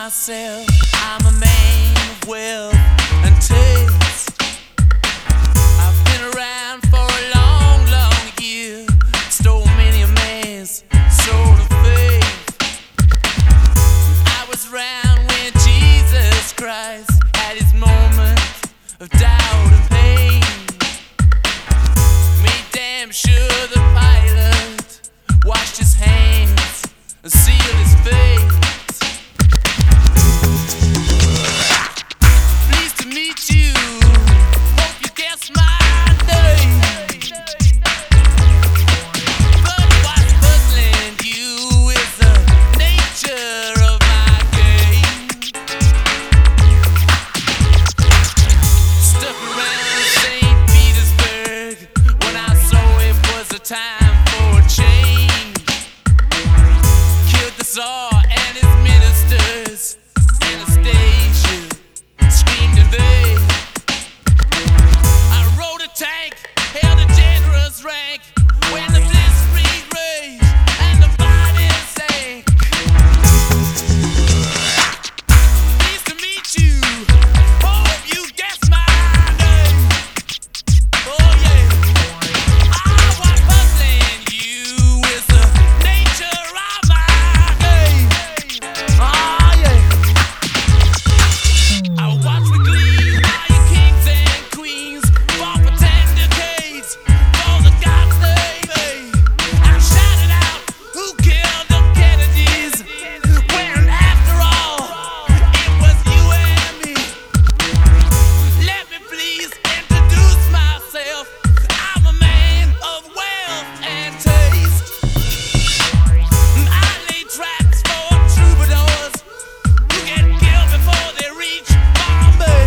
myself. I'm a man of wealth and taste. I've been around for a long, long year. Stole many a man's soul of faith. I was around when Jesus Christ had his moment of doubt and pain. Made damn sure the pilot washed his hands and sealed his fate. Pleased to meet you. Hope you guess my name. But what's puzzling you is the nature of my game. Stuck around St. Petersburg when I saw it was a time for a change. Killed the Tsar and his ministers. Anastasia screamed in vain. I rode a tank, held a generous rank when the blitzkrieg raged and the bodies sank. Pleased to meet you. Hope you guess my name. Oh yeah. What's puzzling you is the nature of my game. Oh yeah. I watch with glee all you kings and queens fall for 10 decades for the gods they made. I shouted out, who killed the Kennedys? When after all, it was you and me. Let me please introduce myself. I'm a man of wealth and taste. I lay traps for troubadours who get killed before they reach Bombay.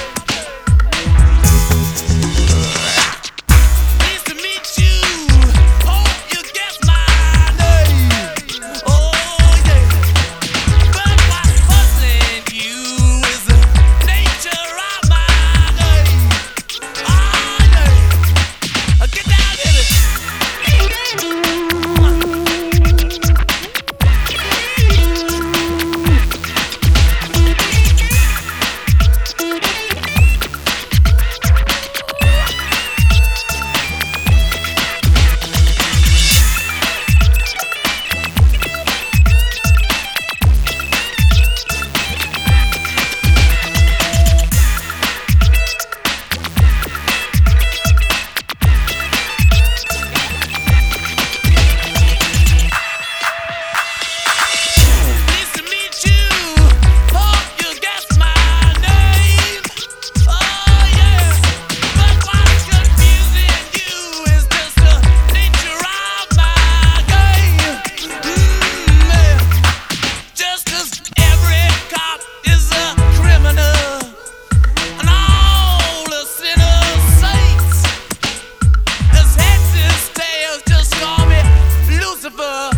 Pleased to meet you. Hope you guess my name. Oh yeah. But what's puzzling you is the nature of my game. Oh yeah. Get down in it. Pleased to meet you. Hope you guess my name. Oh yeah. But what's confusing you is just the nature of my game. Yeah. Just 'cause every cop is a criminal and all the sinners saints. His heads, his tails, just call me Lucifer.